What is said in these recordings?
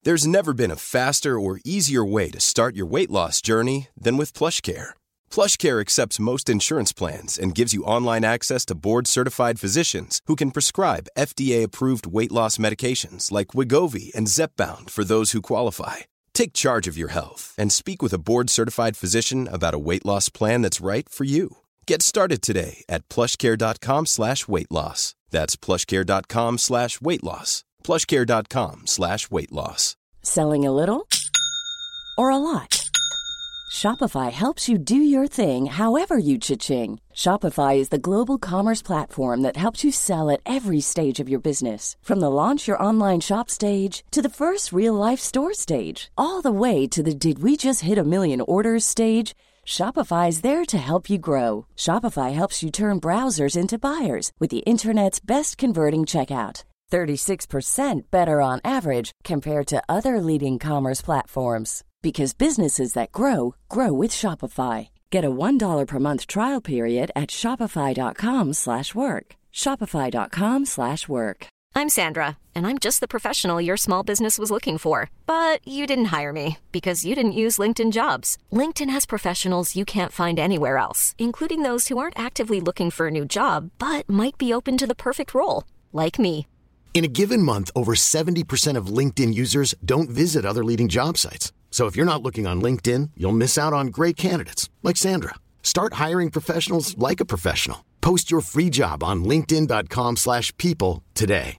There's never been a faster or easier way to start your weight loss journey than with PlushCare. PlushCare accepts most insurance plans and gives you online access to board-certified physicians who can prescribe FDA-approved weight loss medications like Wegovy and Zepbound for those who qualify. Take charge of your health and speak with a board-certified physician about a weight loss plan that's right for you. Get started today at plushcare.com/weightloss. That's plushcare.com/weightloss. plushcare.com/weightloss. Selling a little or a lot? Shopify helps you do your thing however you cha-ching. Shopify is the global commerce platform that helps you sell at every stage of your business. From the launch your online shop stage to the first real-life store stage, all the way to the did we just hit a million orders stage. Shopify is there to help you grow. Shopify helps you turn browsers into buyers with the internet's best converting checkout. 36% better on average compared to other leading commerce platforms. Because businesses that grow, grow with Shopify. Get a $1 per month trial period at shopify.com/work. Shopify.com/work. I'm Sandra, and I'm just the professional your small business was looking for. But you didn't hire me because you didn't use LinkedIn Jobs. LinkedIn has professionals you can't find anywhere else, including those who aren't actively looking for a new job, but might be open to the perfect role, like me. In a given month, over 70% of LinkedIn users don't visit other leading job sites. So if you're not looking on LinkedIn, you'll miss out on great candidates like Sandra. Start hiring professionals like a professional. Post your free job on linkedin.com/people today.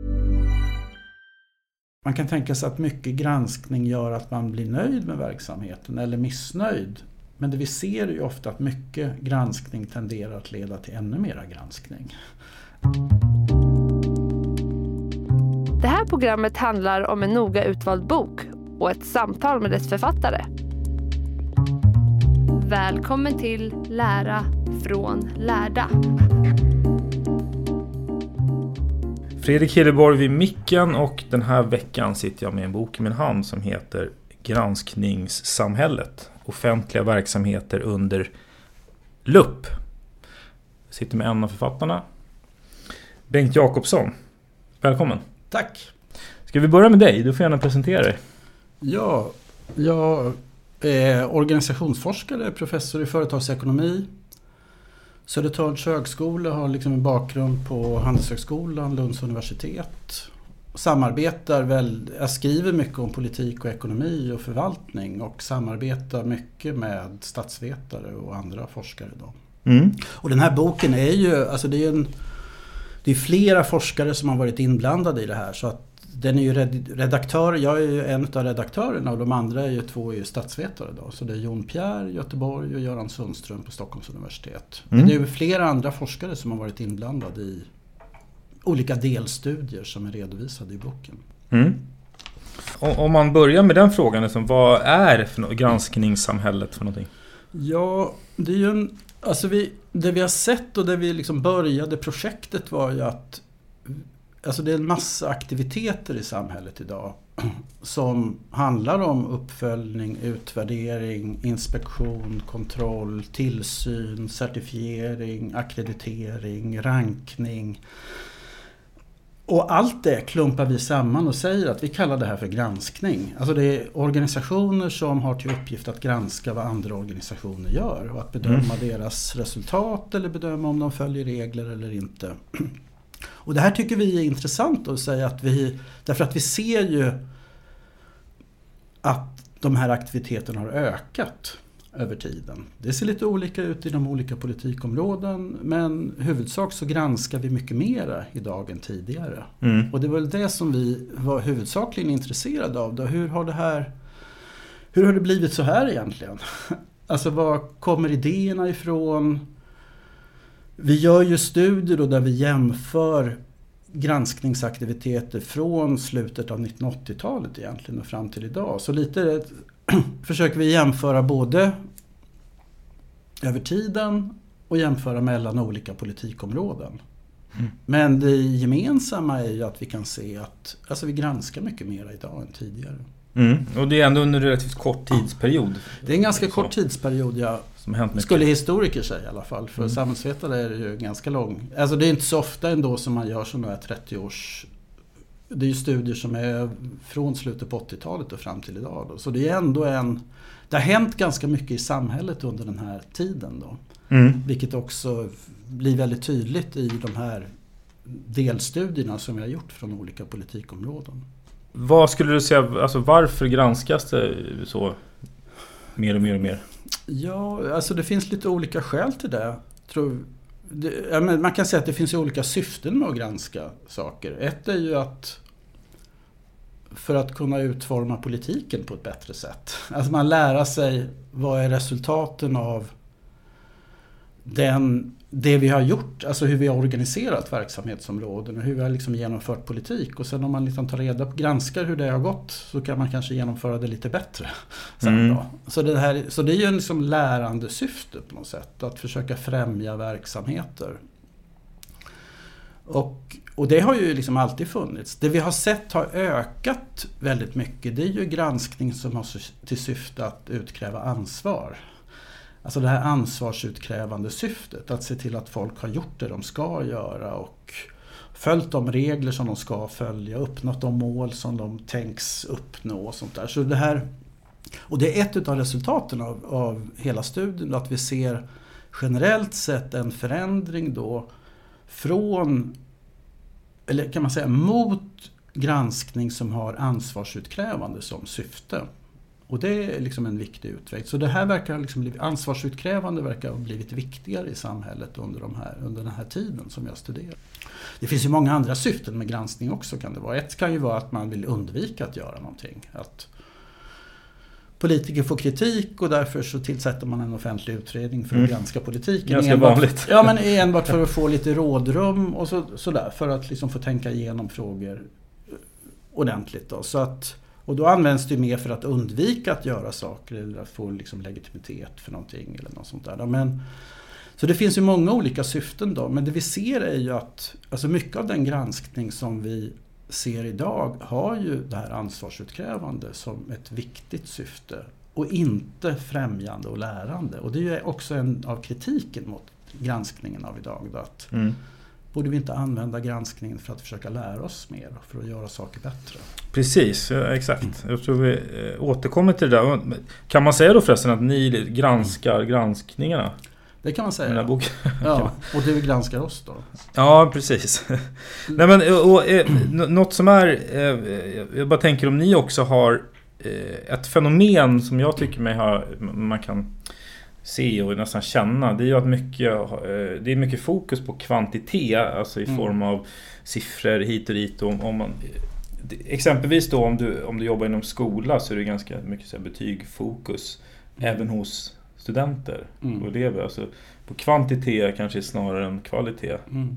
Man kan tänka sig att mycket granskning gör att man blir nöjd med verksamheten eller missnöjd. Men det vi ser är ju ofta att mycket granskning tenderar att leda till ännu mera granskning. Det här programmet handlar om en noga utvald bok och ett samtal med dess författare. Välkommen till Lära från lärda. Fredrik Hilleborg vid micken, och den här veckan sitter jag med en bok i min hand som heter Granskningssamhället. Offentliga verksamheter under lupp. Jag sitter med en av författarna, Bengt Jakobsson. Välkommen. Tack. Ska vi börja med dig? Du får gärna presentera dig. Ja, jag är organisationsforskare, professor i företagsekonomi. Södertörns högskola, har liksom en bakgrund på Handelshögskolan, Lunds universitet. Jag skriver mycket om politik och ekonomi och förvaltning och samarbetar mycket med statsvetare och andra forskare då. Mm. Och den här boken är ju, alltså det är flera forskare som har varit inblandade i det här, så att den är ju redaktör, jag är ju en av redaktörerna och de andra är ju två statsvetare då. Så det är Jon Pierre, Göteborg, och Göran Sundström på Stockholms universitet. Men det är ju flera andra forskare som har varit inblandade i olika delstudier som är redovisade i boken. Mm. Om man börjar med den frågan, liksom, vad är för granskningssamhället för någonting? Ja, det är ju det vi har sett och det vi liksom började projektet var ju att det är en massa aktiviteter i samhället idag som handlar om uppföljning, utvärdering, inspektion, kontroll, tillsyn, certifiering, akkreditering, rankning. Och allt det klumpar vi samman och säger att vi kallar det här för granskning. Alltså det är organisationer som har till uppgift att granska vad andra organisationer gör och att bedöma deras resultat eller bedöma om de följer regler eller inte. Och det här tycker vi är intressant att säga därför att vi ser ju att de här aktiviteterna har ökat över tiden. Det ser lite olika ut i de olika politikområden, men huvudsak så granskar vi mycket mera idag än tidigare. Mm. Och det var väl det som vi var huvudsakligen intresserade av. Då. Hur har det blivit så här egentligen? Alltså var kommer idéerna ifrån? Vi gör ju studier då där vi jämför granskningsaktiviteter från slutet av 1980-talet egentligen och fram till idag. Så lite försöker vi jämföra både över tiden och jämföra mellan olika politikområden. Mm. Men det gemensamma är ju att vi kan se att vi granskar mycket mer idag än tidigare. Mm. Och det är ändå under en relativt kort tidsperiod. Det är en ganska kort tidsperiod, ja. Skulle historiker säga i alla fall. För samhällsvetare är det ju ganska lång. Alltså det är inte så ofta ändå som man gör sådana här 30 års det är ju studier som är från slutet på 80-talet och fram till idag då. Så det är ändå det har hänt ganska mycket i samhället under den här tiden då. Vilket också blir väldigt tydligt i de här delstudierna som vi har gjort från olika politikområden. Vad skulle du säga, alltså varför granskas det så mer och mer och mer? Ja, alltså det finns lite olika skäl till det. Man kan säga att det finns olika syften med att granska saker. Ett är ju för att kunna utforma politiken på ett bättre sätt. Alltså man lära sig vad är resultaten av det vi har gjort, alltså hur vi har organiserat verksamhetsområden och hur vi har liksom genomfört politik. Och sen om man liksom granskar hur det har gått så kan man kanske genomföra det lite bättre sen då. Så det är ju en liksom lärande syfte på något sätt, att försöka främja verksamheter. Och det har ju liksom alltid funnits. Det vi har sett har ökat väldigt mycket. Det är ju granskning som har till syfte att utkräva ansvar. Alltså det här ansvarsutkrävande syftet, att se till att folk har gjort det de ska göra och följt de regler som de ska följa, uppnått de mål som de tänks uppnå och sånt där. Så det här, och det är ett av resultaten av hela studien, att vi ser generellt sett en förändring då från, eller kan man säga mot granskning som har ansvarsutkrävande som syfte. Och det är liksom en viktig utveckling. Så det här verkar liksom ansvarsutkrävande verkar ha blivit viktigare i samhället under den här tiden som jag studerar. Det finns ju många andra syften med granskning också, kan det vara. Ett kan ju vara att man vill undvika att göra någonting. Att politiker får kritik och därför så tillsätter man en offentlig utredning för att granska politiken. Ganska vanligt. Ja, men enbart för att få lite rådrum och sådär, för att liksom få tänka igenom frågor ordentligt då. Så att, och då används det mer för att undvika att göra saker eller att få liksom legitimitet för någonting eller något sånt där. Men, så det finns ju många olika syften då, men det vi ser är ju att alltså mycket av den granskning som vi ser idag har ju det här ansvarsutkrävande som ett viktigt syfte och inte främjande och lärande. Och det är ju också en av kritiken mot granskningen av idag då, att borde vi inte använda granskningen för att försöka lära oss mer, för att göra saker bättre? Precis, ja, exakt. Jag tror vi återkommer till det där. Kan man säga då förresten att ni granskar granskningarna? Det kan man säga. Ja, och du granskar oss då? Ja, precis. Nej, men, något som är... jag bara tänker om ni också har ett fenomen som jag tycker man kan se och nästan känna. Det är ju att det är mycket fokus på kvantitet, alltså i form av siffror hit och dit. Om man, exempelvis då om du jobbar inom skola så är det ganska mycket så här betygfokus även hos studenter och elever. Alltså på kvantitet kanske snarare än kvalitet.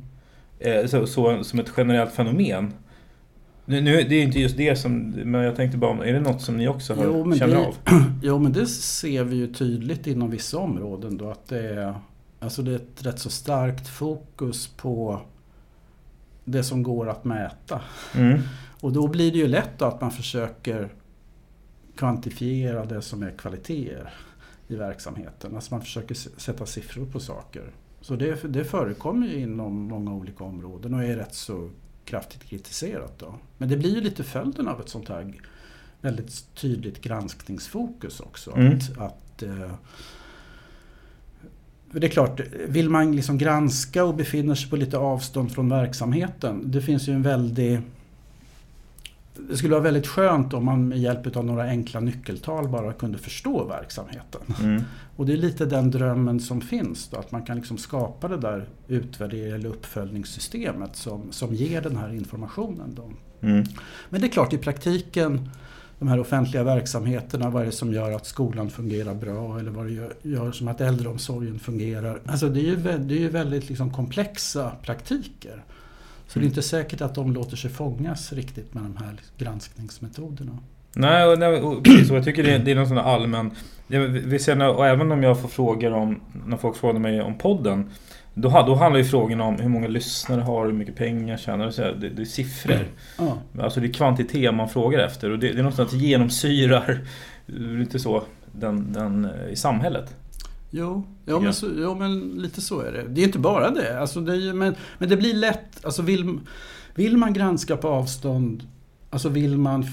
Så som ett generellt fenomen. Nu, det är inte just det som, men jag tänkte bara, är det något som ni också känner av? Jo, men det ser vi ju tydligt inom vissa områden då, att det är ett rätt så starkt fokus på det som går att mäta. Och då blir det ju lätt då att man försöker kvantifiera det som är kvaliteter i verksamheten. Alltså man försöker sätta siffror på saker. Så det förekommer ju inom många olika områden och är rätt så kraftigt kritiserat då. Men det blir ju lite följden av ett sånt här väldigt tydligt granskningsfokus också. Det är klart, vill man liksom granska och befinner sig på lite avstånd från verksamheten, det finns ju det skulle vara väldigt skönt om man med hjälp av några enkla nyckeltal bara kunde förstå verksamheten. Och det är lite den drömmen som finns då, att man kan liksom skapa det där utvärdering- eller uppföljningssystemet som ger den här informationen då. Men det är klart, i praktiken, de här offentliga verksamheterna, vad är det som gör att skolan fungerar bra eller vad det gör som att äldreomsorgen fungerar? Alltså det är ju väldigt liksom komplexa praktiker. Så det är inte säkert att de låter sig fångas riktigt med de här granskningsmetoderna. Nej, precis. Jag tycker det är någon sån allmän... Vi ser, och även om jag får frågor om, när folk frågar mig om podden, då handlar ju frågan om hur många lyssnare har, hur mycket pengar tjänar, så det är siffror. Alltså det är kvantitet man frågar efter, och det är någonstans att genomsyrar lite så den i samhället. Men lite så är det. Det är inte bara det. Alltså men det blir lätt, alltså Vill man granska på avstånd, alltså vill man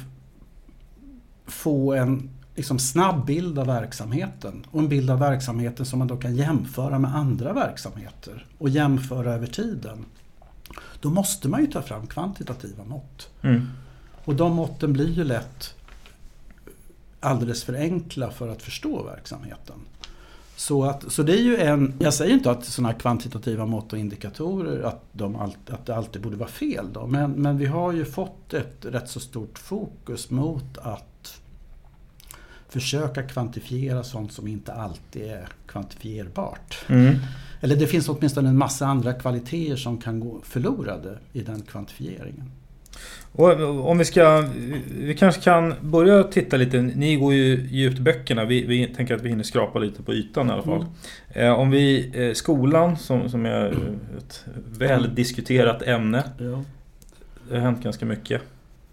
få en liksom snabb bild av verksamheten och en bild av verksamheten som man då kan jämföra med andra verksamheter och jämföra över tiden, då måste man ju ta fram kvantitativa mått. Och de måtten blir ju lätt alldeles för enkla för att förstå verksamheten. Så det är ju jag säger inte att sådana här kvantitativa mått och indikatorer att det alltid borde vara fel då, men vi har ju fått ett rätt så stort fokus mot att försöka kvantifiera sånt som inte alltid är kvantifierbart. Eller det finns åtminstone en massa andra kvaliteter som kan gå förlorade i den kvantifieringen. Och om vi kanske kan börja titta lite, ni går ju djupt i böckerna, vi tänker att vi hinner skrapa lite på ytan i alla fall. Om vi, skolan som är ett väl diskuterat ämne, det har hänt ganska mycket.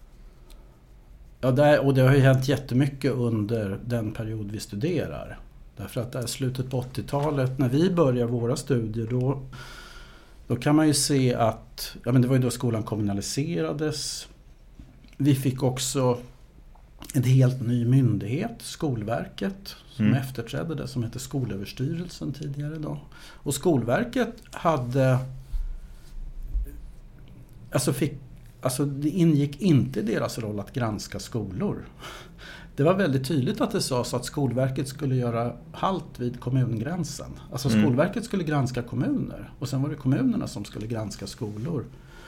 Ja, och det har ju hänt jättemycket under den period vi studerar. Därför att det är slutet på 80-talet, när vi börjar våra studier, då kan man ju se att det var ju då skolan kommunaliserades. Vi fick också en helt ny myndighet, Skolverket, som efterträdde det, som hette Skolöverstyrelsen tidigare då. Och Skolverket hade det ingick inte i deras roll att granska skolor. Det var väldigt tydligt att det sades att Skolverket skulle göra halt vid kommungränsen. Alltså Skolverket skulle granska kommuner och sen var det kommunerna som skulle granska skolor.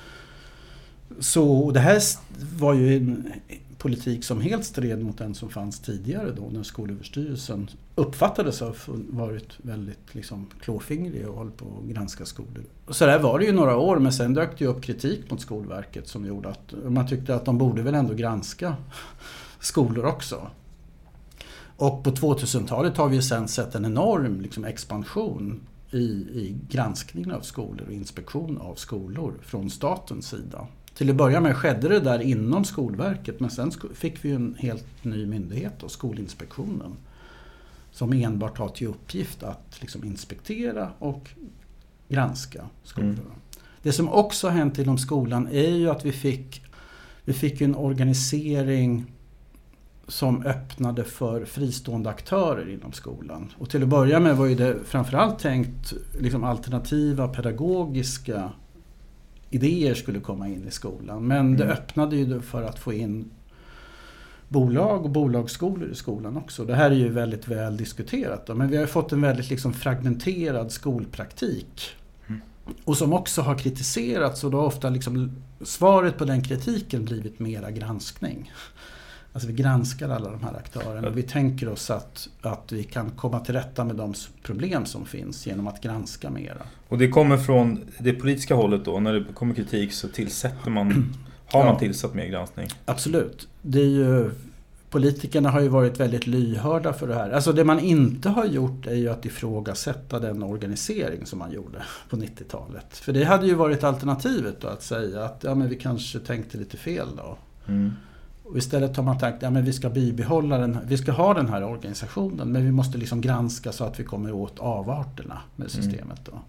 Så det här var ju en politik som helt stred mot den som fanns tidigare då, när Skolöverstyrelsen uppfattades ha varit väldigt klåfingrig och håll på att granska skolor. Så där var det ju några år, men sen dök det upp kritik mot Skolverket som gjorde att man tyckte att de borde väl ändå granska skolor också. Och på 2000-talet har vi sen sett en enorm expansion i granskningen av skolor och inspektion av skolor från statens sida. Till att börja med skedde det där inom Skolverket, men sen fick vi en helt ny myndighet, då, Skolinspektionen, som enbart har till uppgift att inspektera och granska skolor. Det som också har hänt inom skolan är ju att vi fick en organisering som öppnade för fristående aktörer inom skolan. Och till att börja med var ju det framförallt tänkt alternativa pedagogiska idéer skulle komma in i skolan. Men det öppnade ju för att få in bolag och bolagsskolor i skolan också. Det här är ju väldigt väl diskuterat då, men vi har fått en väldigt fragmenterad skolpraktik. Och som också har kritiserats, och då har ofta svaret på den kritiken blivit mera granskning. Alltså vi granskar alla de här aktörerna och vi tänker oss att vi kan komma till rätta med de problem som finns genom att granska mera. Och det kommer från det politiska hållet då, när det kommer kritik så tillsätter man, har man tillsatt mer granskning? Absolut. Det är ju, politikerna har ju varit väldigt lyhörda för det här. Alltså det man inte har gjort är ju att ifrågasätta den organisering som man gjorde på 90-talet. För det hade ju varit alternativet då, att säga att men vi kanske tänkte lite fel då. Och istället har man tänkt att vi ska bibehålla vi ska ha den här organisationen, men vi måste granska så att vi kommer åt avarterna med systemet då.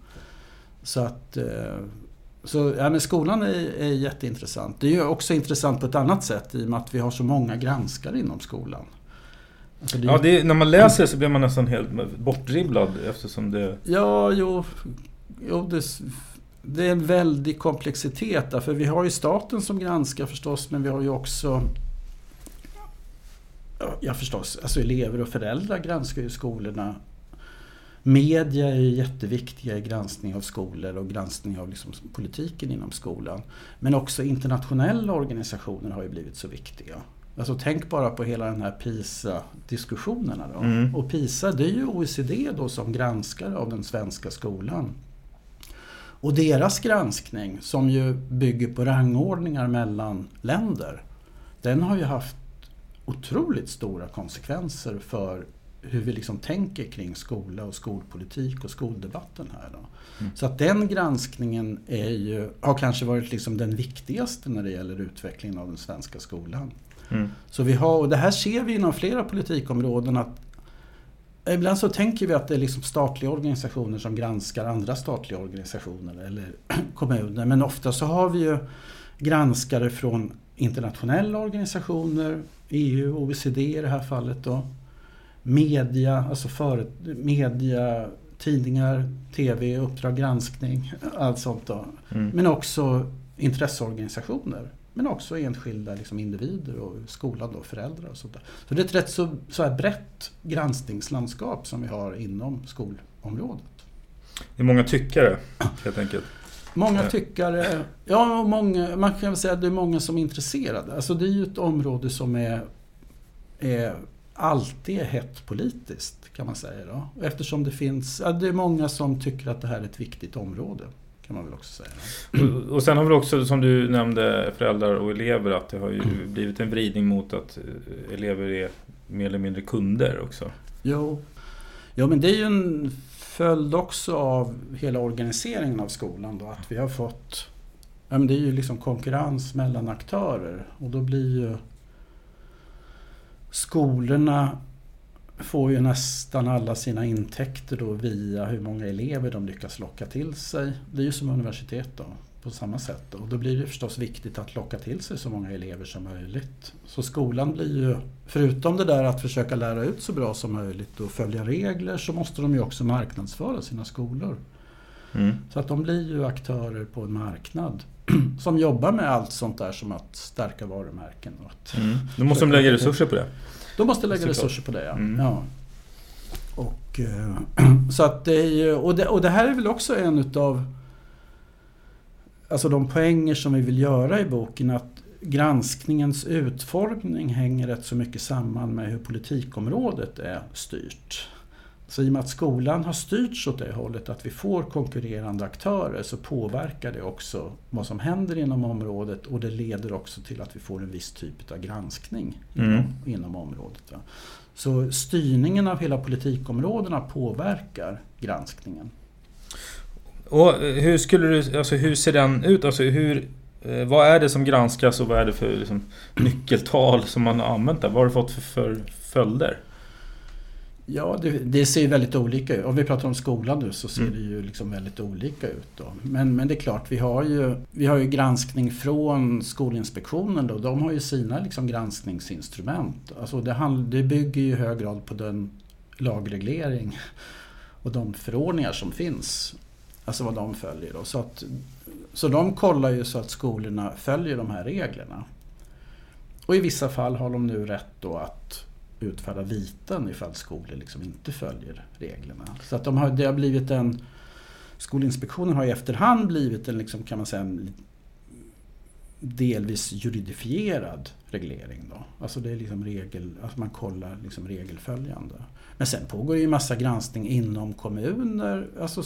Men skolan är jätteintressant. Det är ju också intressant på ett annat sätt i och med att vi har så många granskare inom skolan. Alltså när man läser så blir man nästan helt bortdribblad eftersom det... Det är en väldig komplexitet där, för vi har ju staten som granskar förstås, men vi har ju också elever och föräldrar granskar ju skolorna. Media är ju jätteviktiga i granskning av skolor och granskning av politiken inom skolan. Men också internationella organisationer har ju blivit så viktiga. Alltså tänk bara på hela den här PISA-diskussionerna då. Och PISA, det är ju OECD då som granskar av den svenska skolan. Och deras granskning, som ju bygger på rangordningar mellan länder, den har ju haft otroligt stora konsekvenser för hur vi tänker kring skola och skolpolitik och skoldebatten här då. Så att den granskningen har kanske varit den viktigaste när det gäller utvecklingen av den svenska skolan. Så och det här ser vi inom flera politikområden, att ibland så tänker vi att det är statliga organisationer som granskar andra statliga organisationer eller kommuner, men ofta så har vi ju granskare från internationella organisationer, EU, OECD i det här fallet då. Media, alltså media, tidningar, tv, Uppdrag granskning, allt sånt då. Men också intresseorganisationer. Men också enskilda liksom individer och skolan då, föräldrar och sånt där. Så det är ett rätt så här brett granskningslandskap som vi har inom skolområdet. Det är många tyckare helt enkelt. Många tyckare, ja, många, man kan väl säga att det är många som är intresserade. Alltså det är ju ett område som är alltid hett politiskt, kan man säga då. Eftersom det är många som tycker att det här är ett viktigt område, kan man väl också säga. Och sen har väl också, som du nämnde, föräldrar och elever, att det har ju blivit en vridning mot att elever är mer eller mindre kunder också. Jo, men det är ju en följd också av hela organiseringen av skolan då, att vi har fått, ja, men det är ju liksom konkurrens mellan aktörer, och då blir ju skolorna får ju nästan alla sina intäkter då via hur många elever de lyckas locka till sig. Det är ju som universitet då, på samma sätt då. Och då blir det förstås viktigt att locka till sig så många elever som möjligt. Så skolan blir ju, förutom det där att försöka lära ut så bra som möjligt och följa regler, så måste de ju också marknadsföra sina skolor. Så att de blir ju aktörer på en marknad som jobbar med allt sånt där som att stärka varumärken. Och att Då måste de lägga resurser på det. De måste lägga resurser på det, ja. Ja. Och, så att det är ju, och det här är väl också en utav, alltså de poänger som vi vill göra i boken, att granskningens utformning hänger rätt så mycket samman med hur politikområdet är styrt. Så i och med att skolan har styrts åt det hållet att vi får konkurrerande aktörer, så påverkar det också vad som händer inom området, och det leder också till att vi får en viss typ av granskning inom området. Ja. Så styrningen av hela politikområdena påverkar granskningen. Och hur ser den ut? Alltså vad är det som granskas och vad är det för liksom, nyckeltal som man har använt där? Vad har det fått för följder? Ja, det ser väldigt olika ut. Om vi pratar om skolan nu så ser det ju liksom väldigt olika ut då. Men det är klart, vi har ju granskning från Skolinspektionen då. De har ju sina liksom granskningsinstrument. Alltså det bygger ju i hög grad på den lagreglering och de förordningar som finns. Alltså vad de följer då. Så de kollar ju så att skolorna följer de här reglerna. Och i vissa fall har de nu rätt då att utfärda viten ifall skolor liksom inte följer reglerna. Så att det har blivit Skolinspektionen har i efterhand blivit en liksom, kan man säga, en delvis juridifierad reglering då. Alltså det är liksom att man kollar liksom regelföljande. Men sen pågår ju en massa granskning inom kommuner, alltså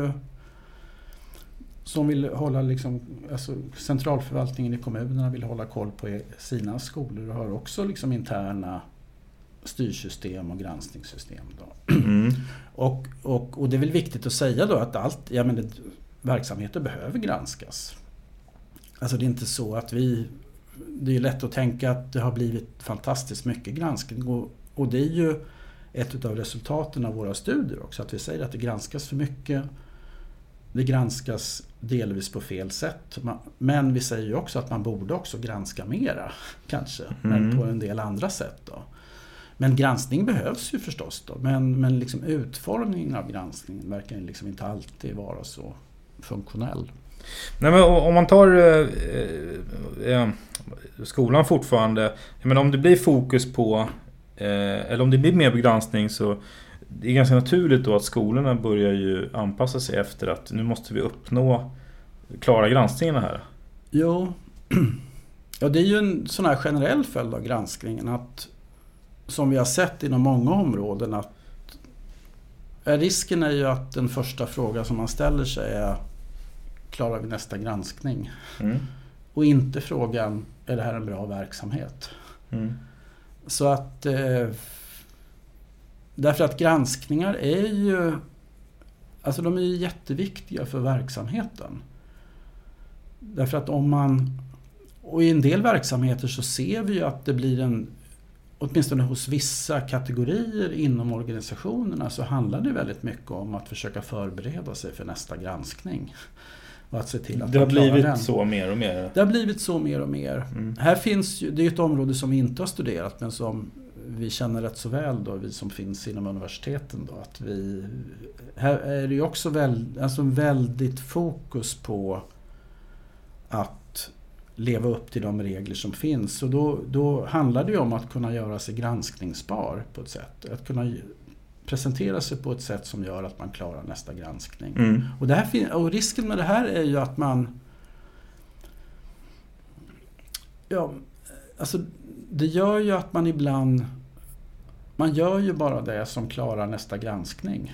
som vill hålla liksom, alltså centralförvaltningen i kommunerna vill hålla koll på sina skolor och har också liksom interna styrsystem och granskningssystem då. Och det är väl viktigt att säga då att verksamheter behöver granskas. Alltså det är inte så att det är lätt att tänka att det har blivit fantastiskt mycket granskning, och det är ju ett av resultaten av våra studier också, att vi säger att det granskas för mycket. Det granskas delvis på fel sätt, men vi säger ju också att man borde också granska mera kanske, men på en del andra sätt då. Men granskning behövs ju förstås då, men liksom utformningen av granskningen verkar liksom inte alltid vara så funktionell. Nej, men om man tar skolan fortfarande, men om det blir fokus på eller om det blir mer begränsning, så det är ganska naturligt då att skolorna börjar ju anpassa sig efter att nu måste vi uppnå klara granskningarna här. Jo, ja, det är ju en sån här generell följd av granskningen, att som vi har sett inom många områden, att risken är ju att den första frågan som man ställer sig är: klarar vi nästa granskning? Och inte frågan: är det här en bra verksamhet? Så att därför att granskningar är ju, alltså de är ju jätteviktiga för verksamheten. Därför att och i en del verksamheter så ser vi ju att det blir åtminstone hos vissa kategorier inom organisationerna så handlar det väldigt mycket om att försöka förbereda sig för nästa granskning. Och att se till att det har blivit den. så mer och mer. Det har blivit så mer och mer. Här finns ju, det är ett område som vi inte har studerat men som vi känner rätt så väl då, vi som finns inom universiteten då, att här är det ju också väldigt fokus på att leva upp till de regler som finns. Och då handlar det ju om att kunna göra sig granskningsbar på ett sätt. Att kunna presentera sig på ett sätt som gör att man klarar nästa granskning. Och risken med det här är ju att man... Ja, alltså det gör ju att man ibland... Man gör ju bara det som klarar nästa granskning.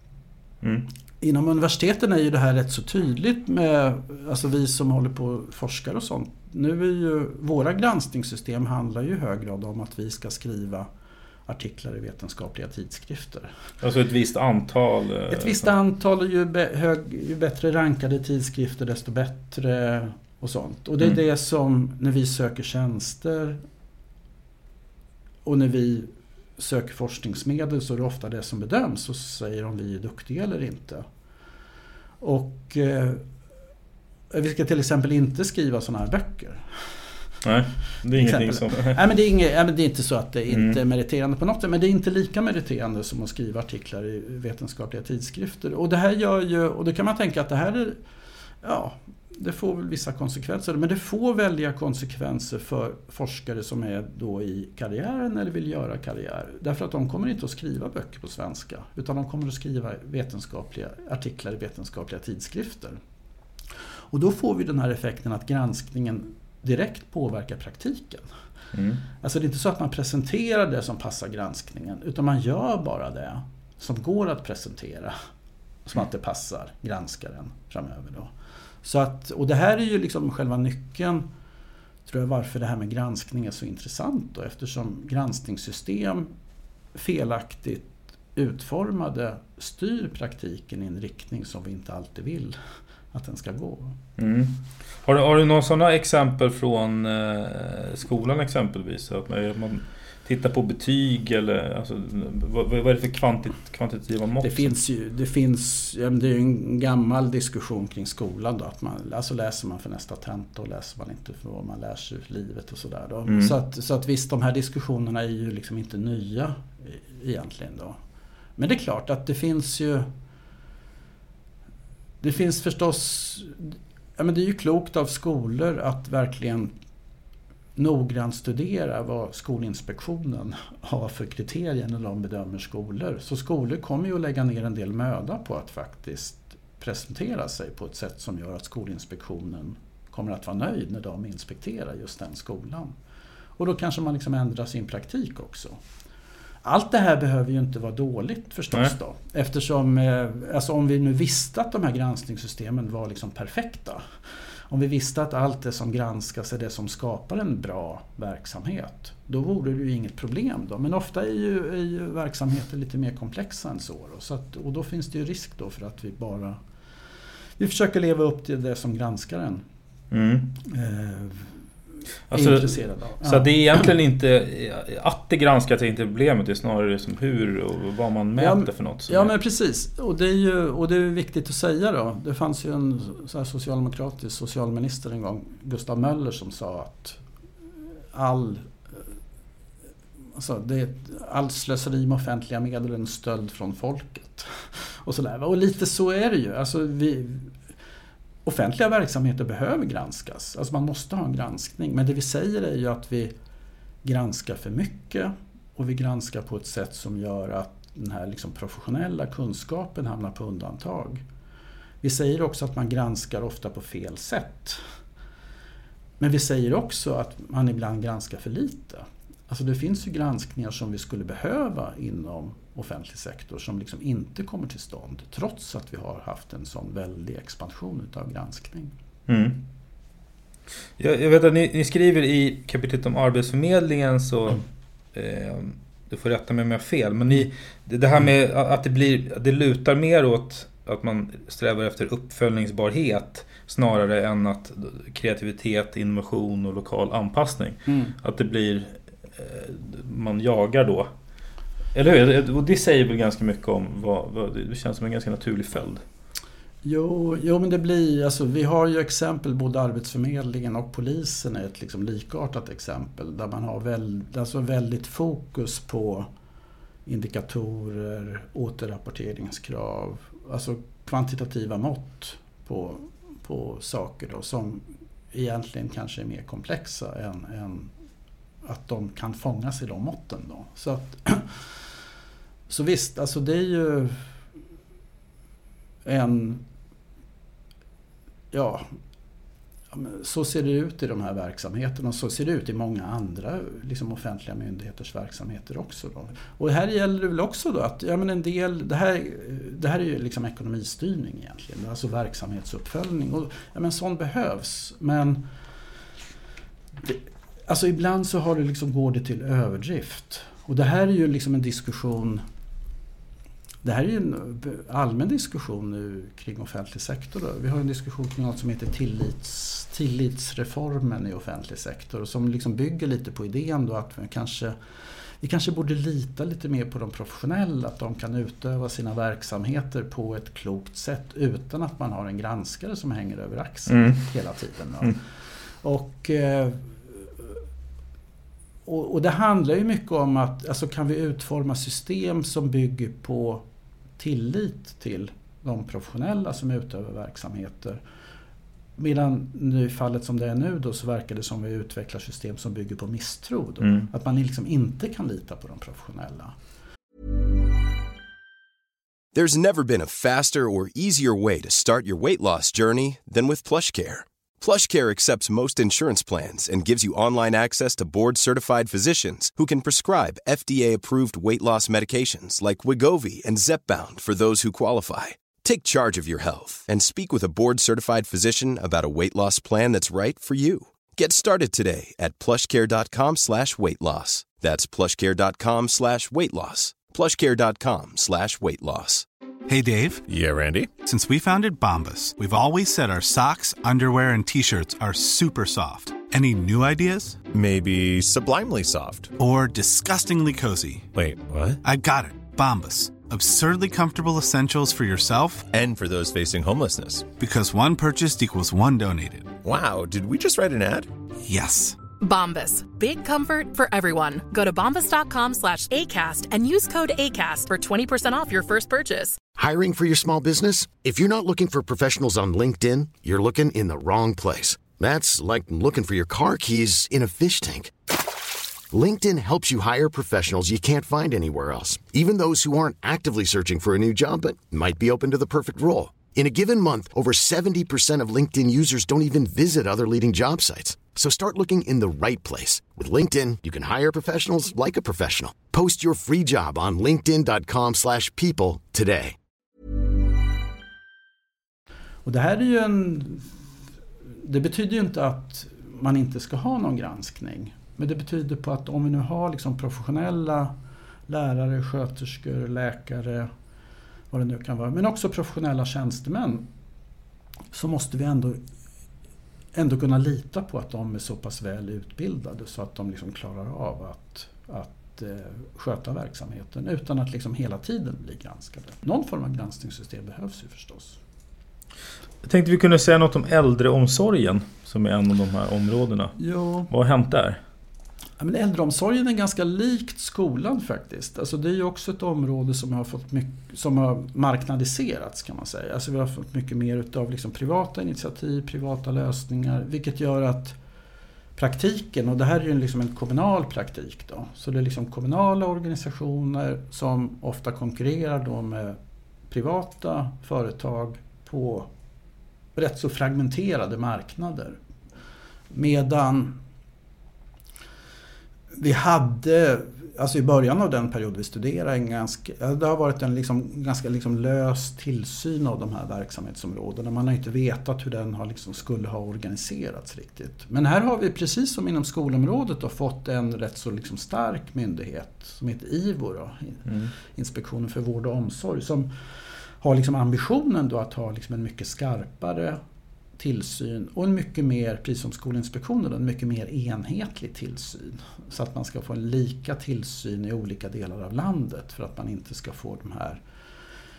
Inom universiteten är ju det här rätt så tydligt med, alltså vi som håller på och forskar och sånt. Nu är ju våra granskningssystem handlar ju i hög grad om att vi ska skriva artiklar i vetenskapliga tidskrifter. Alltså ett visst antal? Ett visst antal, ju bättre rankade tidskrifter desto bättre och sånt. Och det är det som när vi söker tjänster och när vi söker forskningsmedel så är det ofta det som bedöms och säger om vi är duktiga eller inte. Och vi ska till exempel inte skriva sådana här böcker. Nej, det är ingenting som... Nej, men det är inte så att det inte är meriterande på något sätt, men det är inte lika meriterande som att skriva artiklar i vetenskapliga tidskrifter. Och det här gör ju, och då kan man tänka att det här är, ja, det får väl vissa konsekvenser, men det får väldiga konsekvenser för forskare som är då i karriären eller vill göra karriär. Därför att de kommer inte att skriva böcker på svenska, utan de kommer att skriva vetenskapliga artiklar i vetenskapliga tidskrifter. Och då får vi den här effekten att granskningen direkt påverkar praktiken. Alltså det är inte så att man presenterar det som passar granskningen, utan man gör bara det som går att presentera, som att det passar granskaren framöver då. Så att, och det här är ju liksom själva nyckeln, tror jag, varför det här med granskning är så intressant då, eftersom granskningssystem felaktigt utformade styr praktiken i en riktning som vi inte alltid vill att den ska gå. Har du några sådana exempel från skolan exempelvis? Att man tittar på betyg eller alltså, vad är det för kvantitativa mått? Det är ju en gammal diskussion kring skolan då, att alltså läser man för nästa tenta och läser man inte för vad man lär sig i livet och sådär då. Så att visst, de här diskussionerna är ju liksom inte nya egentligen då. Men det är klart att det finns förstås, ja, men det är ju klokt av skolor att verkligen noggrant studera vad Skolinspektionen har för kriterier när de bedömer skolor. Så skolor kommer ju att lägga ner en del möda på att faktiskt presentera sig på ett sätt som gör att Skolinspektionen kommer att vara nöjd när de inspekterar just den skolan. Och då kanske man liksom ändrar sin praktik också. Allt det här behöver ju inte vara dåligt förstås då. Eftersom, alltså om vi nu visste att de här granskningssystemen var liksom perfekta. Om vi visste att allt det som granskas är det som skapar en bra verksamhet, då vore det ju inget problem då. Men ofta är ju verksamheter lite mer komplexa än så. Och då finns det ju risk då för att vi försöker leva upp till det som granskaren är intresserad av. Så det är egentligen inte att det granskas är inte problemet, det är snarare som hur och vad man mäter för något. Ja, men precis. Och det är viktigt att säga då. Det fanns ju en så här socialdemokratisk socialminister en gång, Gustav Möller, som sa att all slöseri med offentliga medel är en stöld från folket. Och sådär. Och lite så är det ju. Alltså offentliga verksamheter behöver granskas. Alltså man måste ha en granskning. Men det vi säger är ju att vi granskar för mycket och vi granskar på ett sätt som gör att den här liksom professionella kunskapen hamnar på undantag. Vi säger också att man granskar ofta på fel sätt. Men vi säger också att man ibland granskar för lite. Alltså det finns ju granskningar som vi skulle behöva inom offentlig sektor som liksom inte kommer till stånd trots att vi har haft en sån väldig expansion utav granskning. Jag vet att ni skriver i kapitlet om arbetsförmedlingen så du får rätta mig om jag har fel, men det här med att det lutar mer åt att man strävar efter uppföljningsbarhet snarare än att kreativitet, innovation och lokal anpassning. Att det blir man jagar då. Eller hur? Och det säger väl ganska mycket om vad det känns som en ganska naturlig följd. Jo, men det blir, alltså, vi har ju exempel, både Arbetsförmedlingen och polisen är ett liksom likartat exempel där man har väldigt fokus på indikatorer, återrapporteringskrav, alltså kvantitativa mått på saker då, som egentligen kanske är mer komplexa än att de kan fångas i de måtten då. Så visst, alltså det är ju så ser det ut i de här verksamheterna, och så ser det ut i många andra liksom offentliga myndigheters verksamheter också då. Och här gäller det väl också då att det här är ju liksom ekonomistyrning egentligen, alltså verksamhetsuppföljning, och sån behövs, men alltså ibland så har det liksom, går det till överdrift, och det här är ju liksom en diskussion. Det här är ju en allmän diskussion nu kring offentlig sektor då. Vi har en diskussion kring något som heter tillitsreformen i offentlig sektor, som liksom bygger lite på idén då att vi kanske borde lita lite mer på de professionella, att de kan utöva sina verksamheter på ett klokt sätt utan att man har en granskare som hänger över axeln hela tiden då. Och det handlar ju mycket om att, alltså, kan vi utforma system som bygger på tillit till de professionella som utövar verksamheter. Medan nu i fallet som det är nu då, så verkar det som vi utvecklar system som bygger på misstro då. Att man liksom inte kan lita på de professionella. There's never been a faster or easier way to start your weight loss journey than with PlushCare. PlushCare accepts most insurance plans and gives you online access to board-certified physicians who can prescribe FDA-approved weight loss medications like Wegovy and Zepbound for those who qualify. Take charge of your health and speak with a board-certified physician about a weight loss plan that's right for you. Get started today at plushcare.com/weightloss. That's plushcare.com/weightloss. plushcare.com/weightloss. Hey, Dave. Yeah, Randy. Since we founded Bombas, we've always said our socks, underwear, and T-shirts are super soft. Any new ideas? Maybe sublimely soft. Or disgustingly cozy. Wait, what? I got it. Bombas. Absurdly comfortable essentials for yourself and for those facing homelessness. Because one purchased equals one donated. Wow, did we just write an ad? Yes. Bombas. Big comfort for everyone. Go to bombas.com/ACAST and use code ACAST for 20% off your first purchase. Hiring for your small business? If you're not looking for professionals on LinkedIn, you're looking in the wrong place. That's like looking for your car keys in a fish tank. LinkedIn helps you hire professionals you can't find anywhere else, even those who aren't actively searching for a new job but might be open to the perfect role. In a given month, over 70% of LinkedIn users don't even visit other leading job sites. So start looking in the right place. With LinkedIn, you can hire professionals like a professional. Post your free job on linkedin.com/people today. Och det här är ju det betyder ju inte att man inte ska ha någon granskning. Men det betyder på att om vi nu har liksom professionella lärare, sköterskor, läkare, vad det nu kan vara, men också professionella tjänstemän, så måste vi ändå kunna lita på att de är så pass väl utbildade så att de liksom klarar av att sköta verksamheten utan att liksom hela tiden bli granskade. Någon form av granskningssystem behövs ju förstås. Jag tänkte vi kunde säga något om äldreomsorgen som är en av de här områdena. Jo. Vad har hänt där? Ja, men äldreomsorgen är ganska likt skolan faktiskt. Alltså det är ju också ett område som har marknadiserats, kan man säga. Alltså vi har fått mycket mer utav liksom privata initiativ, privata lösningar, vilket gör att praktiken, och det här är ju liksom en kommunal praktik då, så det är liksom kommunala organisationer som ofta konkurrerar då med privata företag på rätt så fragmenterade marknader. Medan vi hade, alltså i början av den period vi studerade, det har varit en ganska lös tillsyn av de här verksamhetsområdena. Man har inte vetat hur den har skulle ha organiserats riktigt. Men här har vi, precis som inom skolområdet, då, fått en rätt så stark myndighet som heter IVO då, Inspektionen för vård och omsorg, som har ambitionen då att ha en mycket skarpare tillsyn och en mycket mer, precis som Skolinspektionen, en mycket mer enhetlig tillsyn. Så att man ska få en lika tillsyn i olika delar av landet, för att man inte ska få de här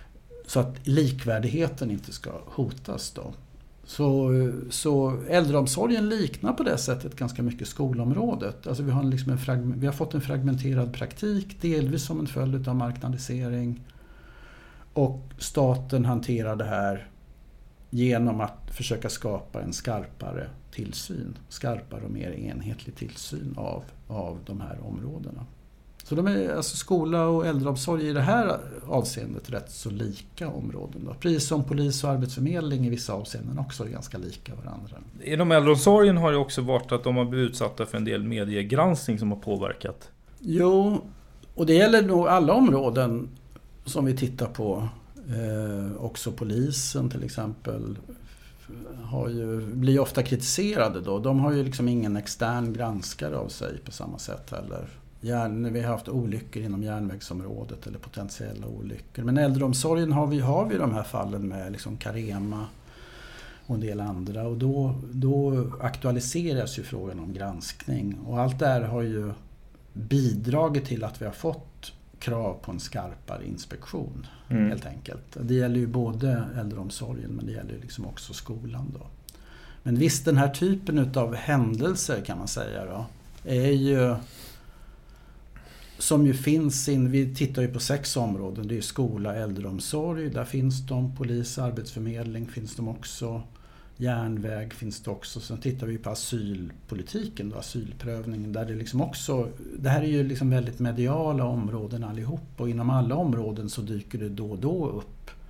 så att likvärdigheten inte ska hotas då. Så äldreomsorgen liknar på det sättet ganska mycket skolområdet. Alltså vi har fått en fragmenterad praktik, delvis som en följd av marknadisering. Och staten hanterar det här genom att försöka skapa en skarpare och mer enhetlig tillsyn av de här områdena. Så de är, alltså skola och äldreomsorg i det här avseendet rätt så lika områden då. Precis som polis och arbetsförmedling i vissa avseenden också är ganska lika varandra. Inom äldreomsorgen har det också varit att de har blivit utsatta för en del mediegranskning som har påverkat. Jo, och det gäller nog alla områden som vi tittar på. Också polisen till exempel blir ofta kritiserade då. De har ju liksom ingen extern granskare av sig på samma sätt heller. Vi har haft olyckor inom järnvägsområdet eller potentiella olyckor. Men äldreomsorgen har vi de här fallen med liksom Carema och en del andra. Och då aktualiseras ju frågan om granskning. Och allt det här har ju bidragit till att vi har fått krav på en skarpare inspektion helt enkelt. Det gäller ju både äldreomsorgen men det gäller ju liksom också skolan då. Men visst, den här typen av händelser kan man säga då är ju som ju finns vi tittar ju på 6 områden. Det är skola, äldreomsorg, där finns de, polis, arbetsförmedling finns de också, järnväg finns det också. Sen tittar vi på asylpolitiken då, asylprövningen, där det liksom också, det här är ju liksom väldigt mediala områden allihop, och inom alla områden så dyker det då och då upp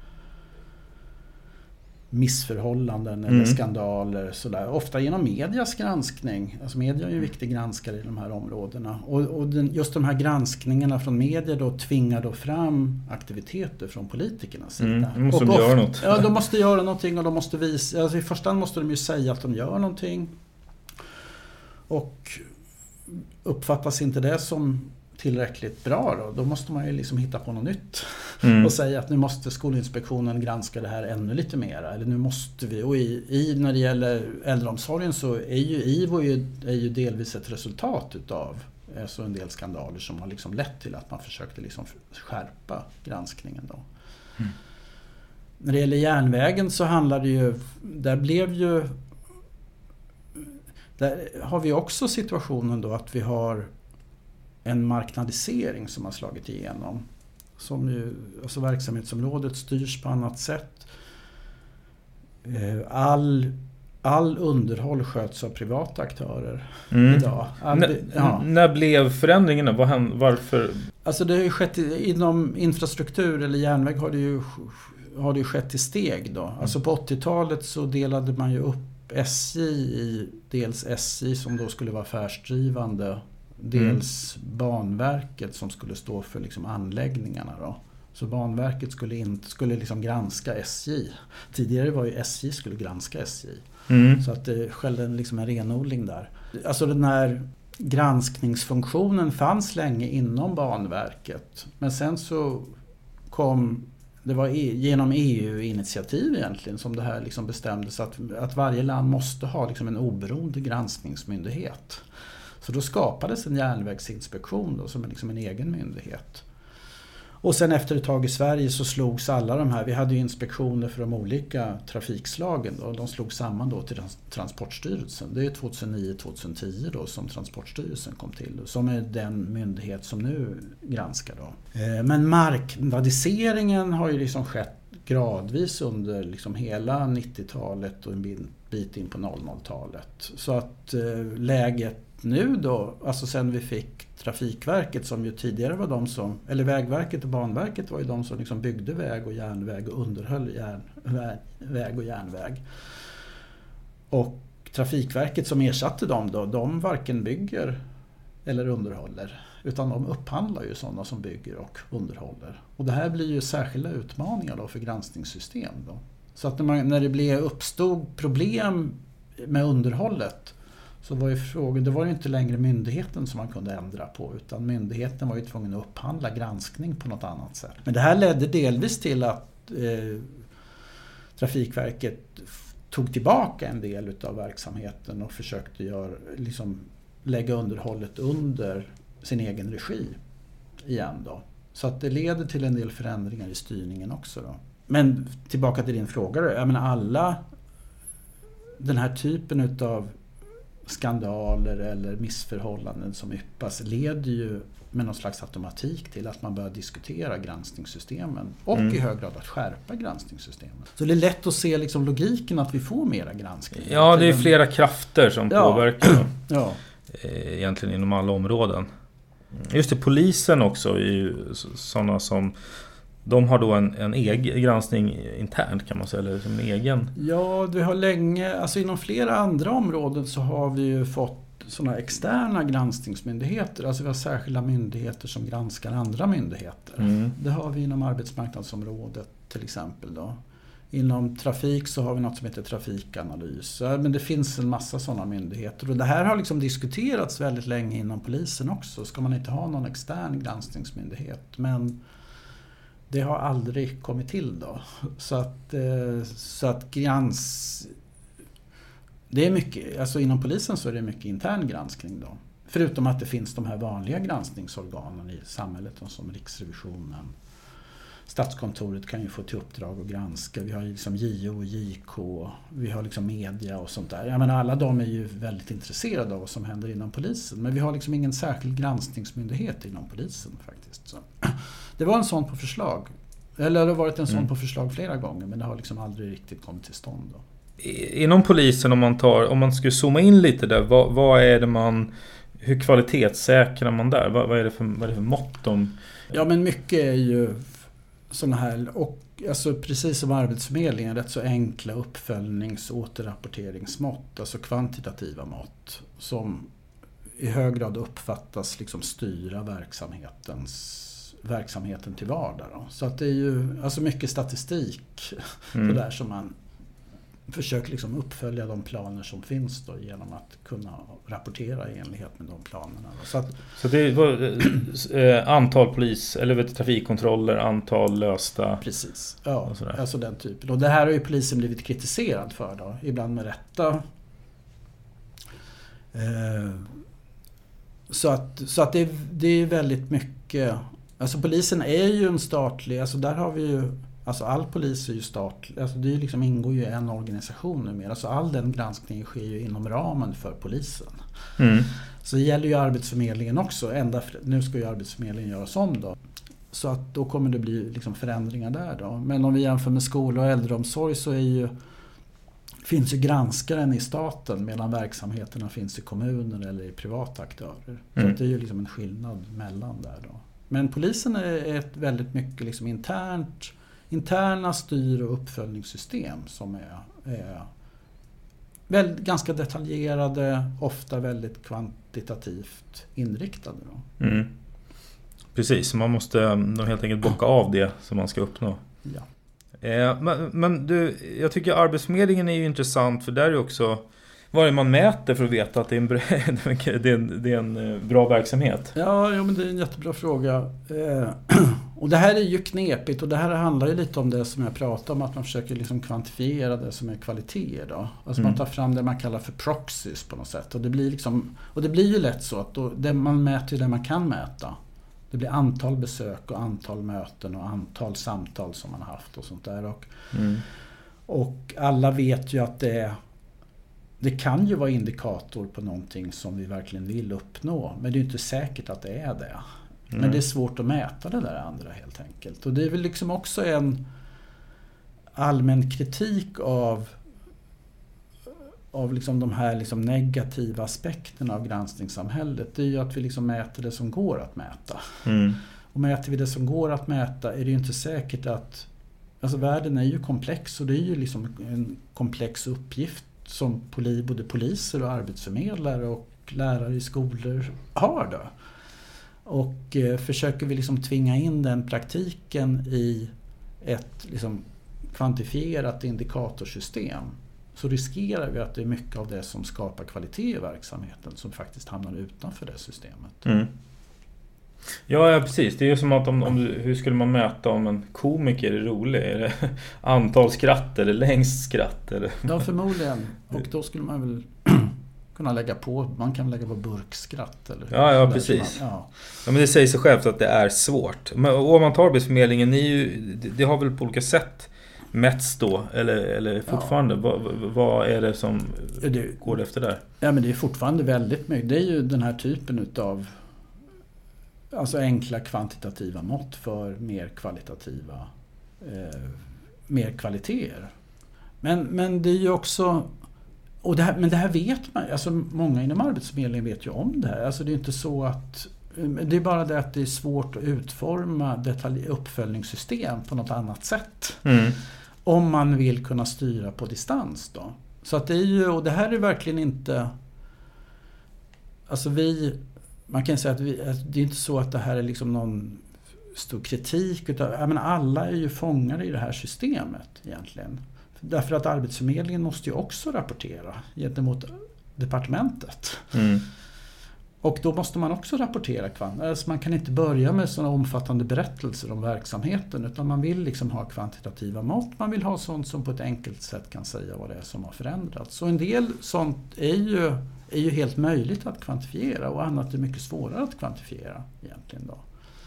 missförhållanden eller skandaler sådär. Ofta genom medias granskning. Alltså media är ju en viktig granskare i de här områdena. Och just de här granskningarna från media då tvingar då fram aktiviteter från politikernas sida. Måste de göra något? Ja, de måste göra någonting och de måste visa. Alltså i första hand måste de ju säga att de gör någonting. Och uppfattas inte det som tillräckligt bra då måste man ju liksom hitta på något nytt och säga att nu måste Skolinspektionen granska det här ännu lite mer, eller nu måste vi, och när det gäller äldreomsorgen så är ju IVO är ju delvis ett resultat utav så en del skandaler som har liksom lett till att man försökte liksom skärpa granskningen då. När det gäller järnvägen så handlar det ju, där har vi också situationen då att vi har en marknadisering som har slagit igenom. Som ju, alltså verksamhetsområdet styrs på annat sätt. All underhåll sköts av privata aktörer idag. När blev förändringen? Varför? Alltså det har ju skett inom infrastruktur eller järnväg har det ju skett i steg då. Alltså på 80-talet så delade man ju upp SJ i dels SJ som då skulle vara affärsdrivande, dels Banverket som skulle stå för liksom anläggningarna då. Så Banverket skulle liksom granska SJ. Tidigare var ju SJ skulle granska SJ. Så att det skedde liksom en renodling där. Alltså den här granskningsfunktionen fanns länge inom Banverket. Men sen så det var genom EU-initiativ egentligen som det här liksom bestämdes att varje land måste ha liksom en oberoende granskningsmyndighet. Så då skapades en järnvägsinspektion då, som är liksom en egen myndighet. Och sen efter ett tag i Sverige så slogs alla de här, vi hade ju inspektioner för de olika trafikslagen då, och de slogs samman då till Transportstyrelsen. Det är 2009-2010 då som Transportstyrelsen kom till, som är den myndighet som nu granskar då. Men marknadiseringen har ju liksom skett gradvis under liksom hela 90-talet och en bit in på 00-talet. Så att läget nu då, alltså sen vi fick Trafikverket som ju tidigare var de som, eller Vägverket och Banverket var ju de som liksom byggde väg och järnväg och underhöll väg och järnväg. Och Trafikverket som ersatte dem då, de varken bygger eller underhåller, utan de upphandlar ju sådana som bygger och underhåller. Och det här blir ju särskilda utmaningar då för granskningssystem då. Så att när det uppstod problem med underhållet så var ju frågan, det var ju inte längre myndigheten som man kunde ändra på, utan myndigheten var ju tvungen att upphandla granskning på något annat sätt. Men det här ledde delvis till att Trafikverket tog tillbaka en del av verksamheten och försökte lägga underhållet under sin egen regi igen då. Så att det leder till en del förändringar i styrningen också då. Men tillbaka till din fråga då. Jag menar alla den här typen utav skandaler eller missförhållanden som yppas leder ju med någon slags automatik till att man börjar diskutera granskningssystemen och i hög grad att skärpa granskningssystemen. Så det är lätt att se liksom logiken att vi får mera granskning. Ja, det är flera krafter som påverkar egentligen inom alla områden. Just det, polisen också är ju sådana som de har då en egen granskning internt kan man säga, eller som en egen. Ja, vi har länge, alltså inom flera andra områden så har vi ju fått sådana externa granskningsmyndigheter. Alltså vi har särskilda myndigheter som granskar andra myndigheter. Det har vi inom arbetsmarknadsområdet till exempel då. Inom trafik så har vi något som heter trafikanalys. Men det finns en massa sådana myndigheter. Och det här har liksom diskuterats väldigt länge inom polisen också. Ska man inte ha någon extern granskningsmyndighet? Men det har aldrig kommit till då. Så att det är mycket, alltså inom polisen så är det mycket intern granskning då. Förutom att det finns de här vanliga granskningsorganen i samhället som Riksrevisionen. Statskontoret kan ju få till uppdrag att granska. Vi har liksom JO och JK. Vi har liksom media och sånt där. Jag menar, alla de är ju väldigt intresserade av vad som händer inom polisen. Men vi har liksom ingen särskild granskningsmyndighet inom polisen faktiskt. Så. Det var en sån på förslag. Eller det har varit en sån på förslag flera gånger. Men det har liksom aldrig riktigt kommit till stånd då. Inom polisen om man skulle zooma in lite där. Vad är det hur kvalitetssäkrar man där? Vad är det för mått om? Ja, men mycket är ju sådana här, och alltså precis som Arbetsförmedlingen, rätt så enkla uppföljnings- och återrapporteringsmått, alltså kvantitativa mått som i hög grad uppfattas liksom styra verksamheten till vardag då. Så att det är ju alltså mycket statistik så där som man försöker liksom uppfölja de planer som finns då genom att kunna rapportera i enlighet med de planerna. Så det var antal polis eller trafikkontroller, antal lösta. Precis, ja, alltså den typen. Och det här har ju polisen blivit kritiserad för då, ibland med rätta. Så att det är väldigt mycket, alltså polisen är ju en statlig, alltså där har vi ju, alltså all polis är ju statlig, alltså det är liksom, ingår ju i en organisation numera, alltså all den granskningen sker ju inom ramen för polisen. Så det gäller ju Arbetsförmedlingen också, nu ska ju Arbetsförmedlingen göras om då. Så att då kommer det bli liksom förändringar där då. Men om vi jämför med skola och äldreomsorg så finns ju granskaren i staten medan verksamheterna finns i kommuner eller i privata aktörer. Så att det är ju liksom en skillnad mellan där då. Men polisen är ett väldigt mycket liksom interna styr- och uppföljningssystem som är ganska detaljerade, ofta väldigt kvantitativt inriktade då. Precis, man måste helt enkelt bocka av det som man ska uppnå. Ja. Men du, jag tycker Arbetsförmedlingen är ju intressant, för där är också vad är man mäter för att veta att det är en bra verksamhet? Ja, men det är en jättebra fråga. Och det här är ju knepigt, och det här handlar ju lite om det som jag pratade om, att man försöker liksom kvantifiera det som är kvalitet då. Alltså man tar fram det man kallar för proxies på något sätt. Och det blir ju lätt så att man mäter det man kan mäta. Det blir antal besök och antal möten och antal samtal som man har haft och sånt där. Och alla vet ju att det kan ju vara indikator på någonting som vi verkligen vill uppnå. Men det är ju inte säkert att det är det. Men det är svårt att mäta det där andra helt enkelt. Och det är väl liksom också en allmän kritik av liksom de här liksom negativa aspekterna av granskningssamhället. Det är ju att vi liksom mäter det som går att mäta. Och mäter vi det som går att mäta är det ju inte säkert att... Alltså världen är ju komplex, och det är ju liksom en komplex uppgift som både poliser och arbetsförmedlare och lärare i skolor har då. Och försöker vi liksom tvinga in den praktiken i ett liksom kvantifierat indikatorsystem, så riskerar vi att det är mycket av det som skapar kvalitet i verksamheten som faktiskt hamnar utanför det systemet. Ja, precis. Det är ju som att hur skulle man mäta om en komiker är rolig? Är det antal skratt eller längst skratt? Eller? Ja, förmodligen. Och då skulle man väl kunna lägga på burkskratt. Eller ja, precis. Ja, men det säger sig självt att det är svårt. Men om man tar Arbetsförmedlingen, det har väl på olika sätt mätts då? Eller fortfarande? Vad är det som går efter där? Ja, men det är fortfarande väldigt mycket. Det är ju den här typen utav alltså enkla kvantitativa mått för mer kvalitativa mer kvaliteter. Men det är ju också men det här vet man, alltså många inom Arbetsförmedlingen vet ju om det här. Alltså det är inte så att det är bara det att det är svårt att utforma uppföljningssystem på något annat sätt. Om man vill kunna styra på distans då. Så att det är ju, och det här är verkligen inte, alltså man kan säga att det är inte så att det här är liksom någon stor kritik, utan alla är ju fångade i det här systemet egentligen. Därför att Arbetsförmedlingen måste ju också rapportera gentemot departementet. Och då måste man också rapportera alltså man kan inte börja med sådana omfattande berättelser om verksamheten, utan man vill liksom ha kvantitativa mått. Man vill ha sånt som på ett enkelt sätt kan säga vad det är som har förändrats. Så en del sånt är ju helt möjligt att kvantifiera, och annat är mycket svårare att kvantifiera egentligen då.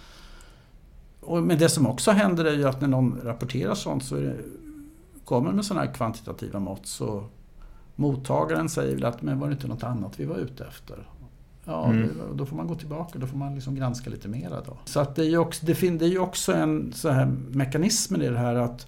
Men det som också händer är ju att när någon rapporterar sånt så kommer med sådana här kvantitativa mått, så mottagaren säger väl att men var det inte något annat vi var ute efter? Ja, då får man gå tillbaka, då får man liksom granska lite mera då. Så att det är ju också en så här mekanism i det här att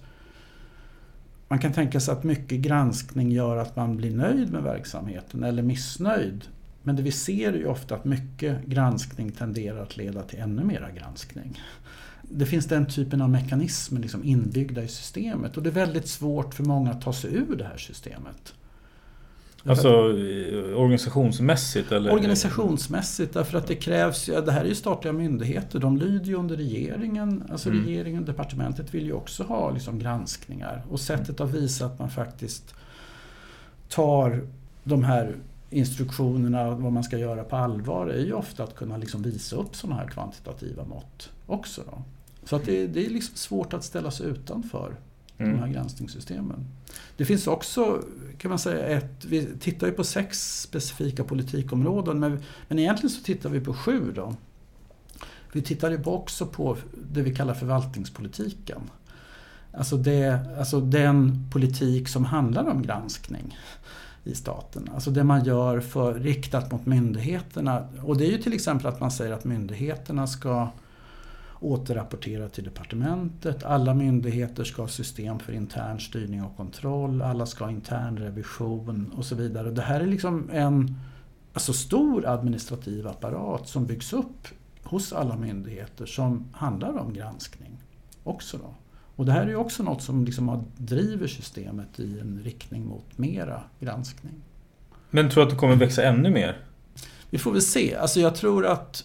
man kan tänka sig att mycket granskning gör att man blir nöjd med verksamheten eller missnöjd. Men det vi ser är ju ofta att mycket granskning tenderar att leda till ännu mera granskning. Det finns den typen av mekanismer liksom inbyggda i systemet, och det är väldigt svårt för många att ta sig ur det här systemet. Alltså organisationsmässigt? Eller? Organisationsmässigt, därför att det krävs, det här är ju statliga myndigheter, de lyder ju under regeringen, alltså regeringen, departementet vill ju också ha liksom granskningar, och sättet att visa att man faktiskt tar de här instruktionerna vad man ska göra på allvar är ju ofta att kunna liksom visa upp sådana här kvantitativa mått också då. Så att det är liksom svårt att ställa sig utanför de här granskningssystemen. Det finns också, kan man säga, vi tittar ju på 6 specifika politikområden, men egentligen så tittar vi på 7 då. Vi tittar ju också på det vi kallar förvaltningspolitiken. Alltså den politik som handlar om granskning i staten. Alltså det man gör riktat mot myndigheterna. Och det är ju till exempel att man säger att myndigheterna ska återrapportera till departementet. Alla myndigheter ska ha system för intern styrning och kontroll. Alla ska ha intern revision och så vidare. Det här är liksom en stor administrativ apparat som byggs upp hos alla myndigheter som handlar om granskning också då. Och det här är ju också något som liksom driver systemet i en riktning mot mera granskning. Men tror du att det kommer växa ännu mer? Vi får väl se. Alltså jag tror att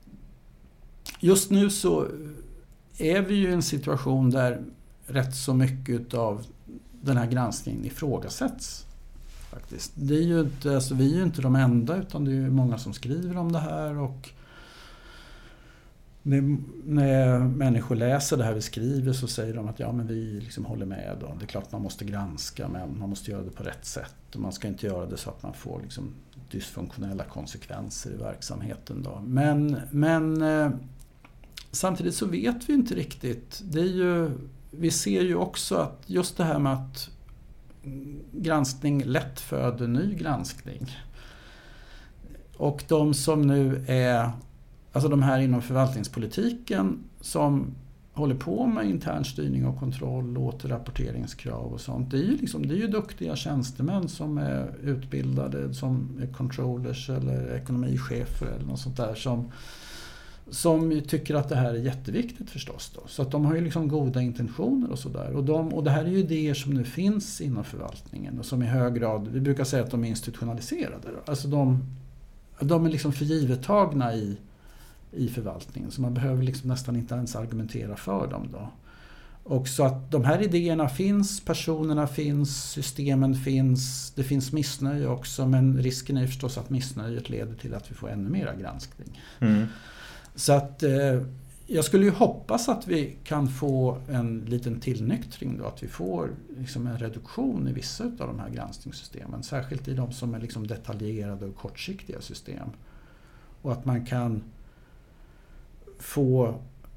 just nu så är vi ju i en situation där rätt så mycket av den här granskningen ifrågasätts. Faktiskt. Det är ju inte, alltså vi är ju inte de enda, utan det är ju många som skriver om det här, och när människor läser det här vi skriver så säger de att ja, men vi liksom håller med då. Det är klart man måste granska, men man måste göra det på rätt sätt, och man ska inte göra det så att man får liksom dysfunktionella konsekvenser i verksamheten då. Men samtidigt så vet vi inte riktigt. Vi ser ju också att just det här med att granskning lätt föder ny granskning. Och de som nu är, alltså de här inom förvaltningspolitiken som håller på med intern styrning och kontroll, återrapporteringskrav och sånt. Det är ju duktiga tjänstemän som är utbildade, som är controllers eller ekonomichefer eller något sånt där, som tycker att det här är jätteviktigt förstås då. Så att de har ju liksom goda intentioner och sådär. Och det här är ju idéer som nu finns inom förvaltningen och som i hög grad, vi brukar säga att de är institutionaliserade då. Alltså de är liksom förgivettagna i förvaltningen, så man behöver liksom nästan inte ens argumentera för dem då. Och så att de här idéerna finns, personerna finns, systemen finns, det finns missnöje också, men risken är förstås att missnöjet leder till att vi får ännu mera granskning. Så att jag skulle ju hoppas att vi kan få en liten tillnyktring då, att vi får liksom en reduktion i vissa av de här granskningssystemen, särskilt i de som är liksom detaljerade och kortsiktiga system. Och att man kan få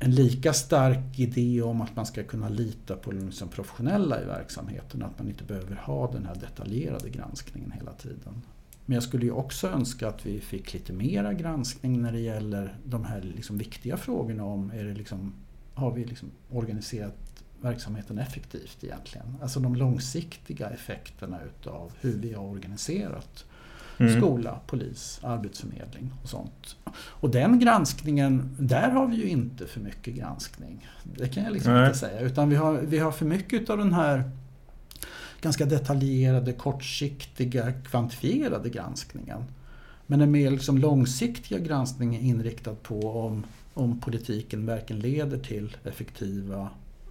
en lika stark idé om att man ska kunna lita på liksom professionella i verksamheten, att man inte behöver ha den här detaljerade granskningen hela tiden. Men jag skulle ju också önska att vi fick lite mera granskning när det gäller de här liksom viktiga frågorna om har vi liksom organiserat verksamheten effektivt egentligen. Alltså de långsiktiga effekterna utav hur vi har organiserat skola, polis, arbetsförmedling och sånt. Och den granskningen, där har vi ju inte för mycket granskning. Det kan jag liksom inte säga. Utan vi har för mycket av den här ganska detaljerade, kortsiktiga, kvantifierade granskningen. Men den mer liksom långsiktiga granskningen är inriktad på om politiken verkligen leder till effektiva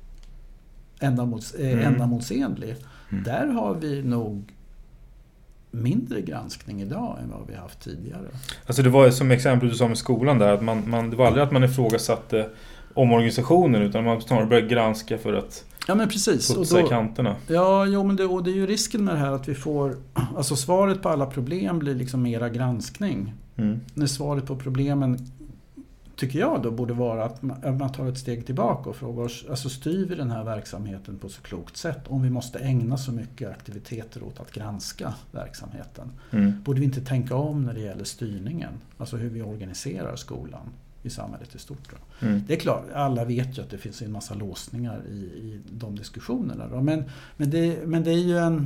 ändamålsenlig. Där har vi nog mindre granskning idag än vad vi haft tidigare. Alltså det var som exempel du sa med skolan där, att det var aldrig att man ifrågasatte omorganisationen, utan man snarare började granska för att putsa i kanterna. Ja, men det är ju risken med det här att vi får, alltså svaret på alla problem blir liksom mera granskning. När svaret på problemen, tycker jag då, borde vara att man tar ett steg tillbaka och frågar oss, alltså styr vi den här verksamheten på så klokt sätt om vi måste ägna så mycket aktiviteter åt att granska verksamheten? Borde vi inte tänka om när det gäller styrningen, alltså hur vi organiserar skolan i samhället i stort då? Det är klart, alla vet ju att det finns en massa låsningar i de diskussionerna då, men det är ju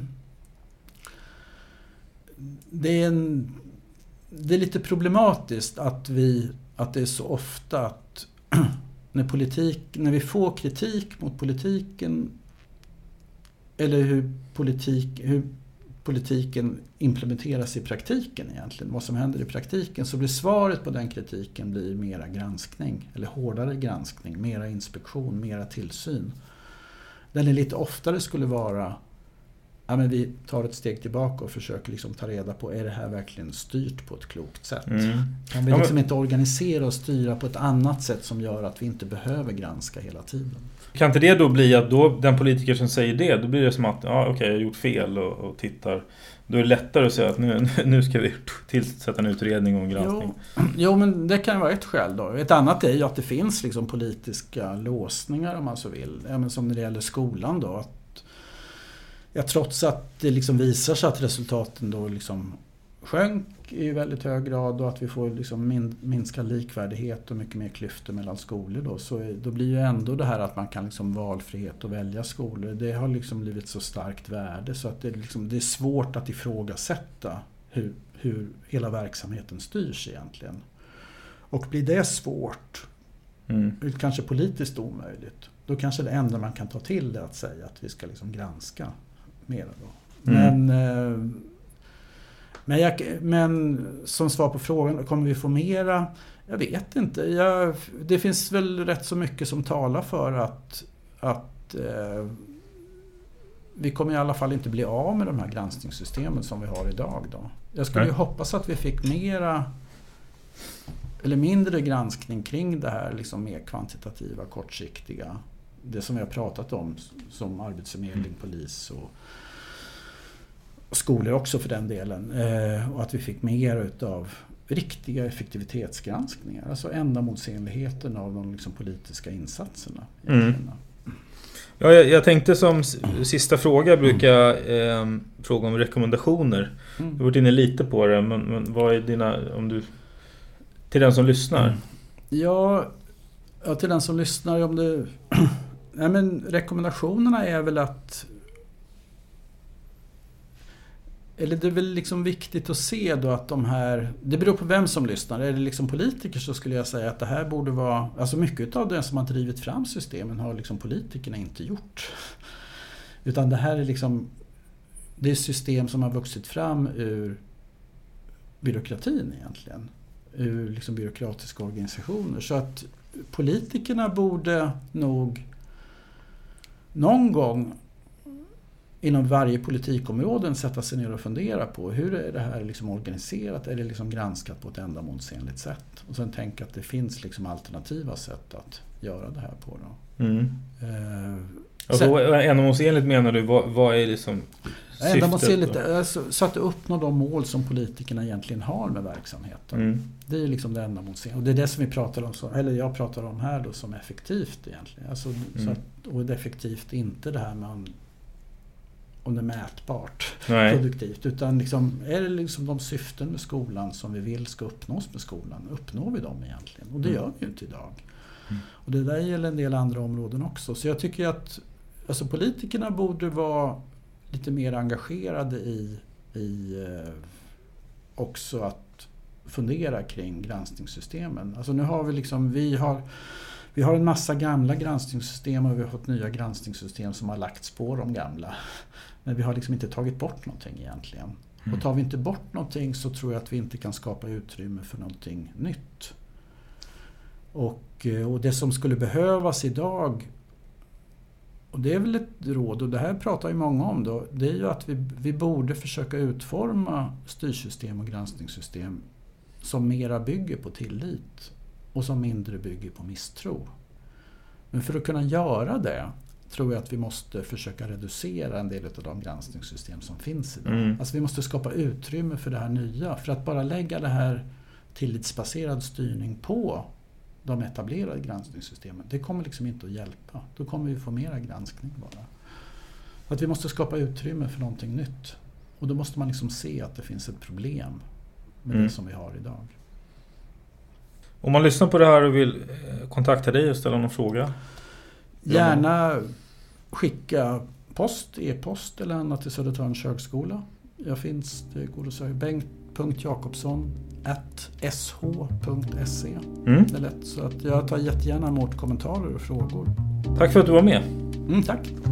det är lite problematiskt att det är så ofta att när vi får kritik mot politiken eller hur politiken implementeras i praktiken egentligen, vad som händer i praktiken, så blir svaret på den kritiken blir mera granskning eller hårdare granskning, mera inspektion, mera tillsyn. Den är lite oftare skulle vara men vi tar ett steg tillbaka och försöker liksom ta reda på, är det här verkligen styrt på ett klokt sätt? Kan vi liksom inte organisera och styra på ett annat sätt som gör att vi inte behöver granska hela tiden? Kan inte det då bli att då den politiker som säger det, då blir det som att jag har gjort fel och tittar. Då är det lättare att säga att nu ska vi tillsätta en utredning och en granskning. Jo, men det kan vara ett skäl då. Ett annat är ju att det finns liksom politiska låsningar, om man så vill. Men som när det gäller skolan då, trots att det liksom visar sig att resultaten då liksom sjönk i väldigt hög grad och att vi får liksom minskad likvärdighet och mycket mer klyftor mellan skolor då, så då blir ju ändå det här att man kan liksom valfrihet och välja skolor, det har liksom blivit så starkt värde så att det är svårt att ifrågasätta hur hela verksamheten styrs egentligen. Och blir det svårt, kanske politiskt omöjligt, då kanske det enda man kan ta till det att säga att vi ska liksom granska mer då. Men som svar på frågan, kommer vi få mera? Jag vet inte. Det finns väl rätt så mycket som talar för att vi kommer i alla fall inte bli av med de här granskningssystemen som vi har idag då. Jag skulle ju hoppas att vi fick mera eller mindre granskning kring det här liksom mer kvantitativa, kortsiktiga, det som vi har pratat om som arbetsförmedling, polis och skolor också för den delen, och att vi fick mer utav riktiga effektivitetsgranskningar, alltså ändamålsenligheten av de liksom politiska insatserna. Ja, jag tänkte som sista fråga brukar fråga om rekommendationer. Du har varit inne lite på det, men vad är dina, till den som lyssnar? Ja, till den som lyssnar, om det nej, men rekommendationerna är väl att, eller det är väl liksom viktigt att se då att de här, det beror på vem som lyssnar. Är det liksom politiker så skulle jag säga att det här borde vara, alltså mycket av det som har drivit fram systemen har liksom politikerna inte gjort. Utan det här är liksom, det är system som har vuxit fram ur byråkratin egentligen. Ur liksom byråkratiska organisationer. Så att politikerna borde nog någon gång inom varje politikområde sätta sig ner och fundera på hur är det här liksom organiserat, är det liksom granskat på ett ändamålsenligt sätt, och sen tänka att det finns liksom alternativa sätt att göra det här på då. Ändamålsenligt menar du, vad är det som Så att uppnå de mål som politikerna egentligen har med verksamheten. Det är liksom det ändamålsenliga. Och det är det som vi pratar om, eller jag pratar om här då, som effektivt egentligen. Alltså, och det är effektivt inte det här med om det är mätbart, produktivt. Utan liksom, är det liksom de syften med skolan som vi vill ska uppnås med skolan? Uppnår vi dem egentligen? Och det gör vi ju inte idag. Och det där gäller en del andra områden också. Så jag tycker att alltså, politikerna borde vara lite mer engagerade i också att fundera kring granskningssystemen. Alltså nu har vi liksom, vi har en massa gamla granskningssystem och vi har fått nya granskningssystem som har lagts på de gamla. Men vi har liksom inte tagit bort någonting egentligen. Och tar vi inte bort någonting så tror jag att vi inte kan skapa utrymme för någonting nytt. Och det som skulle behövas idag, och det är väl ett råd, och det här pratar ju många om då, det är ju att vi borde försöka utforma styrsystem och granskningssystem som mera bygger på tillit och som mindre bygger på misstro. Men för att kunna göra det tror jag att vi måste försöka reducera en del av de granskningssystem som finns idag. Alltså vi måste skapa utrymme för det här nya. För att bara lägga det här tillitsbaserad styrning på de etablerade granskningssystemen, det kommer liksom inte att hjälpa. Då kommer vi få mera granskning bara. Att vi måste skapa utrymme för någonting nytt. Och då måste man liksom se att det finns ett problem med det som vi har idag. Om man lyssnar på det här och vill kontakta dig och ställa någon fråga? Gärna skicka e-post eller annat till Södertörns högskola. Jag finns, det går att säga, bengt.jakobsson@sh.se. Det är lätt, så att jag tar jättegärna emot kommentarer och frågor. Tack för att du var med. Tack.